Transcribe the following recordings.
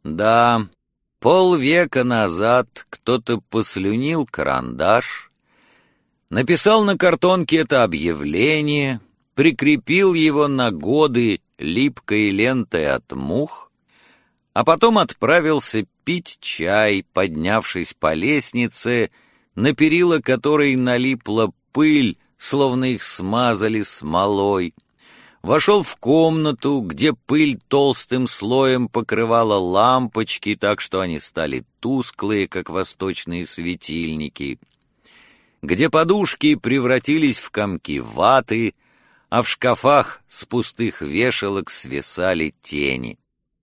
Да, полвека назад кто-то послюнил карандаш, написал на картонке это объявление, прикрепил его на годы липкой лентой от мух, а потом отправился пить чай, поднявшись по лестнице, на перила которой налипла пыль, словно их смазали смолой. Вошел в комнату, где пыль толстым слоем покрывала лампочки, так что они стали тусклые, как восточные светильники, где подушки превратились в комки ваты, а в шкафах с пустых вешалок свисали тени.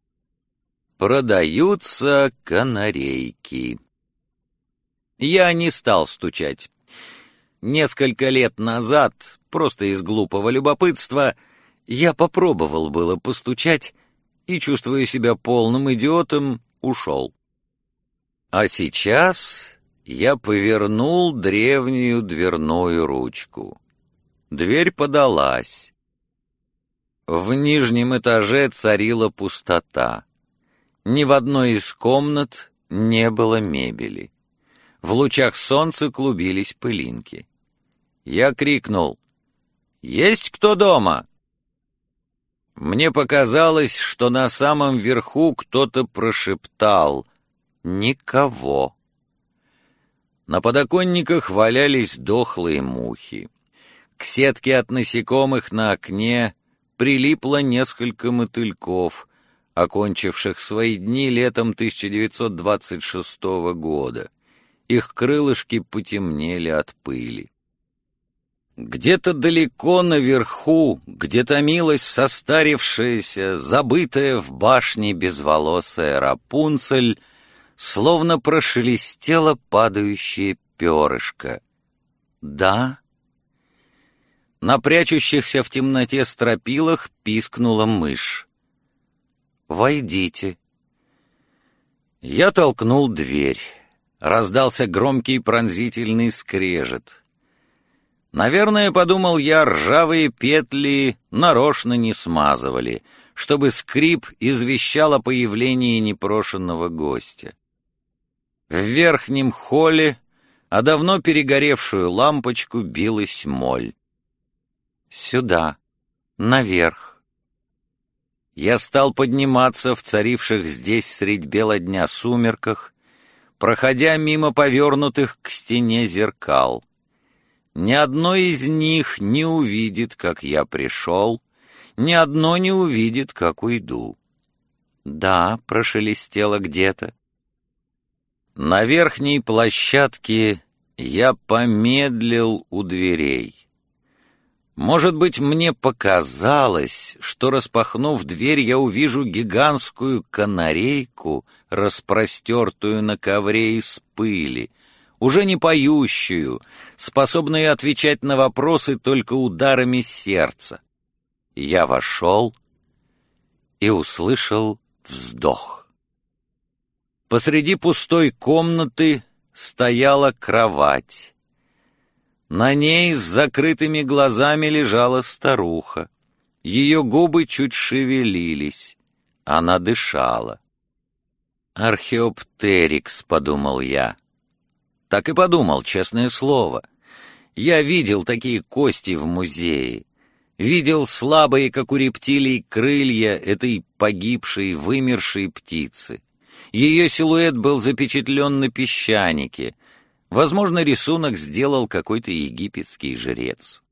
Продаются канарейки. Я не стал стучать. Несколько лет назад, просто из глупого любопытства, я попробовал было постучать и, чувствуя себя полным идиотом, ушел. А сейчас я повернул древнюю дверную ручку. Дверь подалась. В нижнем этаже царила пустота. Ни в одной из комнат не было мебели. В лучах солнца клубились пылинки. Я крикнул: «Есть кто дома?» Мне показалось, что на самом верху кто-то прошептал: «Никого». На подоконниках валялись дохлые мухи. К сетке от насекомых на окне прилипло несколько мотыльков, окончивших свои дни летом 1926 года. Их крылышки потемнели от пыли. Где-то далеко наверху, где томилась состарившаяся, забытая в башне безволосая Рапунцель, словно прошелестело падающее перышко. «Да?» На прячущихся в темноте стропилах пискнула мышь. «Войдите». Я толкнул дверь. Раздался громкий пронзительный скрежет. Наверное, подумал я, ржавые петли нарочно не смазывали, чтобы скрип извещал о появлении непрошенного гостя. В верхнем холле о давно перегоревшую лампочку билась моль. «Сюда, наверх». Я стал подниматься в царивших здесь средь бела дня сумерках, проходя мимо повернутых к стене зеркал. Ни одно из них не увидит, как я пришел, ни одно не увидит, как уйду. «Да», — прошелестело где-то. На верхней площадке я помедлил у дверей. Может быть, мне показалось, что, распахнув дверь, я увижу гигантскую канарейку, распростертую на ковре из пыли, уже не поющую, способную отвечать на вопросы только ударами сердца. Я вошел и услышал вздох. Посреди пустой комнаты стояла кровать. На ней с закрытыми глазами лежала старуха. Ее губы чуть шевелились. Она дышала. «Археоптерикс», — подумал я. Так и подумал, честное слово. Я видел такие кости в музее. Видел слабые, как у рептилий, крылья этой погибшей, вымершей птицы. Ее силуэт был запечатлен на песчанике. Возможно, рисунок сделал какой-то египетский жрец.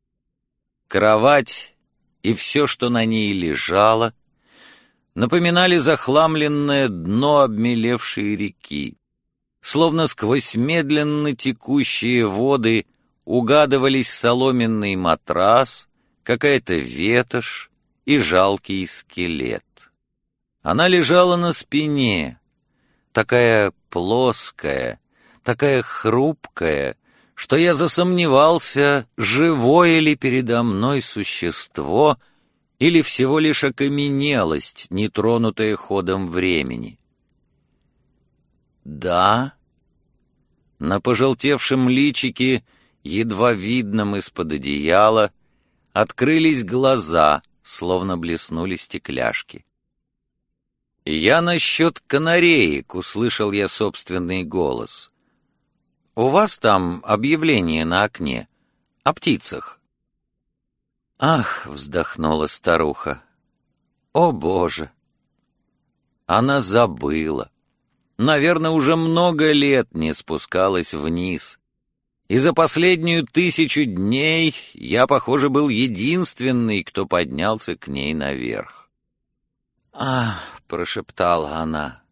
Кровать и все, что на ней лежало, напоминали захламленное дно обмелевшей реки. Словно сквозь медленно текущие воды угадывались соломенный матрас, какая-то ветошь и жалкий скелет. Она лежала на спине, такая плоская, такая хрупкая, что я засомневался, живое ли передо мной существо или всего лишь окаменелость, нетронутая ходом времени. Да, на пожелтевшем личике, едва видном из-под одеяла, открылись глаза, словно блеснули стекляшки. «Я насчет канареек», — услышал я собственный голос. «У вас там объявление на окне о птицах?» «Ах!» — вздохнула старуха. «О, Боже!» Она забыла. Наверное, уже много лет не спускалась вниз. И за последнюю 1000 дней я, похоже, был единственный, кто поднялся к ней наверх. «Ах!» — прошептала она.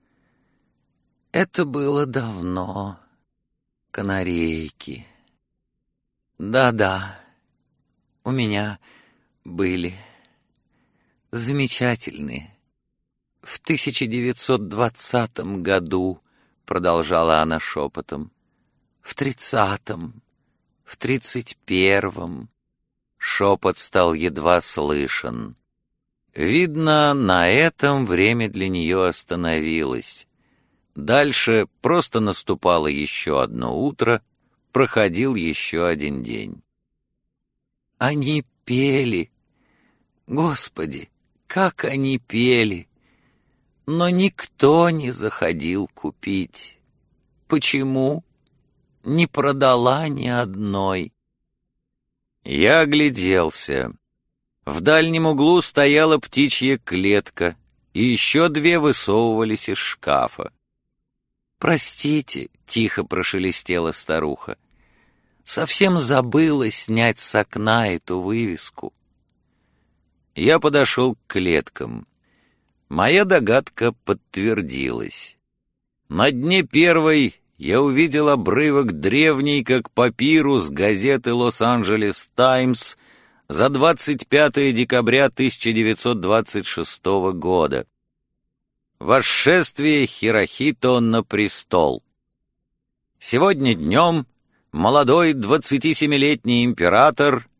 «Это было давно. Канарейки. Да-да, у меня были. Замечательные. В 1920 году, продолжала она шепотом, в 30-м, в 31-м. Шепот стал едва слышен. Видно, на этом время для нее остановилось. Дальше просто наступало еще одно утро, проходил еще один день. Они пели. Господи, как они пели! Но никто не заходил купить. Почему? Не продала ни одной. Я огляделся. В дальнем углу стояла птичья клетка, и еще 2 высовывались из шкафа. «Простите», — тихо прошелестела старуха, — «совсем забыла снять с окна эту вывеску». Я подошел к клеткам. Моя догадка подтвердилась. На дне первой я увидел обрывок древней, как папирус, газеты «Лос-Анджелес Таймс» за 25 декабря 1926 года. Восшествие Хирохито на престол. Сегодня днем молодой 27-летний император...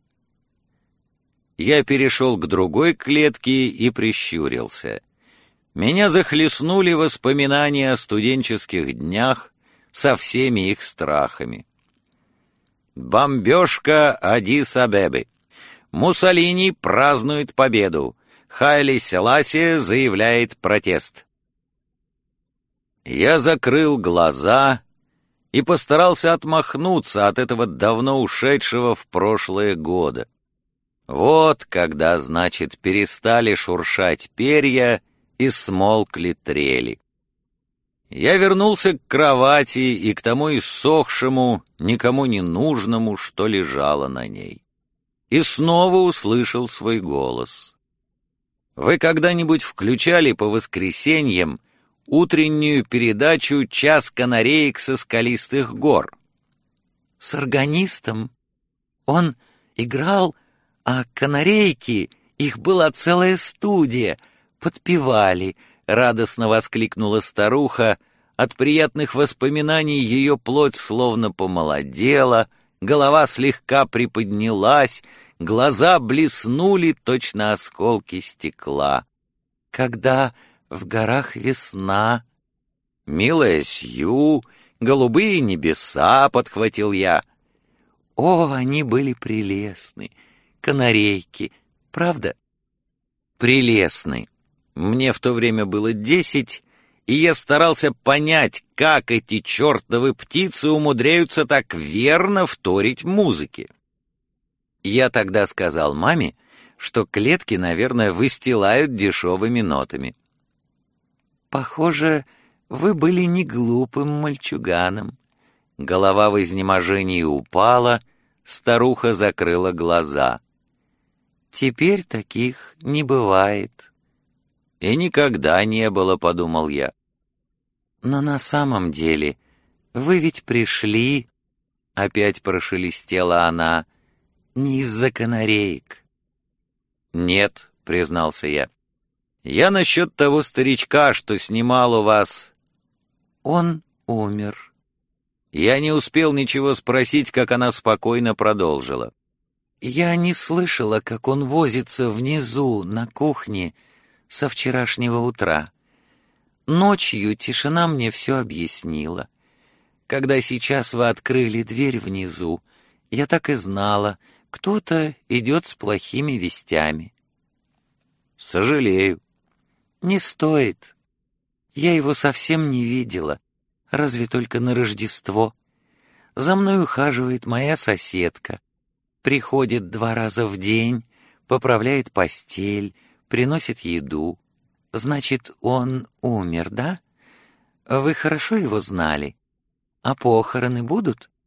Я перешел к другой клетке и прищурился. Меня захлестнули воспоминания о студенческих днях со всеми их страхами. Бомбежка Аддис-Абебы. Муссолини празднует победу. Хайли Селасия заявляет протест. Я закрыл глаза и постарался отмахнуться от этого давно ушедшего в прошлое года. Вот когда, значит, перестали шуршать перья и смолкли трели. Я вернулся к кровати и к тому иссохшему, никому не нужному, что лежало на ней. И снова услышал свой голос. Вы когда-нибудь включали по воскресеньям утреннюю передачу «Час канареек со скалистых гор»? С органистом? Он играл, а канарейки, их была целая студия, подпевали, радостно воскликнула старуха. От приятных воспоминаний ее плоть словно помолодела, голова слегка приподнялась, глаза блеснули, точно осколки стекла. Когда в горах весна... «Милая Сью, голубые небеса», — подхватил я. О, они были прелестны, канарейки, правда? Прелестны. Мне в то время было 10, и я старался понять, как эти чертовы птицы умудряются так верно вторить музыке. Я тогда сказал маме, что клетки, наверное, выстилают дешевыми нотами. «Похоже, вы были не глупым мальчуганом». Голова в изнеможении упала, старуха закрыла глаза. «Теперь таких не бывает». «И никогда не было», — подумал я. «Но на самом деле вы ведь пришли...» — опять прошелестела она. «Не из-за канареек». «Нет», — признался я. «Я насчет того старичка, что снимал у вас...» «Он умер». Я не успел ничего спросить, как она спокойно продолжила. «Я не слышала, как он возится внизу, на кухне, со вчерашнего утра. Ночью тишина мне все объяснила. Когда сейчас вы открыли дверь внизу, я так и знала, кто-то идет с плохими вестями». «Сожалею». Не стоит. Я его совсем не видела, разве только на Рождество. За мной ухаживает моя соседка. Приходит 2 раза в день, поправляет постель, приносит еду. Значит, он умер, да? Вы хорошо его знали? А похороны будут?